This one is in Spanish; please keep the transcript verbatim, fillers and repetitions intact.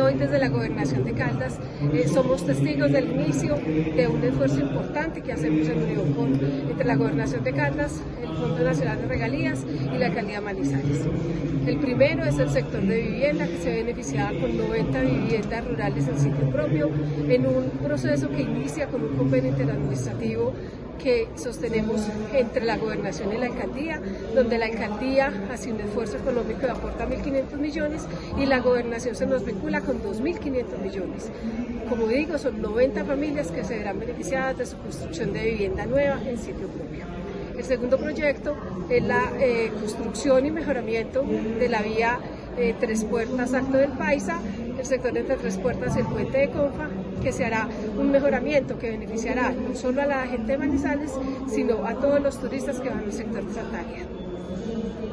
hoy desde la Gobernación de Caldas eh, somos testigos del inicio de un esfuerzo importante que hacemos en unión con, entre la Gobernación de Caldas, el Fondo Nacional de Regalías y la Alcaldía Manizales. El primero es el sector de vivienda, que se beneficiaba con noventa viviendas rurales en sitio propio, en un proceso que inicia con un convenio interadministrativo que sostenemos entre la Gobernación y la Alcaldía, donde la Alcaldía hace un esfuerzo económico y aporta mil quinientos millones y la Gobernación se nos vincula con dos mil quinientos millones. Como digo, son noventa familias que se verán beneficiadas de su construcción de vivienda nueva en sitio propio. El segundo proyecto es la eh, construcción y mejoramiento de la vía eh, Tres Puertas Alto del Paisa, el sector entre Tres Puertas y el puente de Confa, que se hará un mejoramiento que beneficiará no solo a la gente de Manizales, sino a todos los turistas que van al sector de Santander.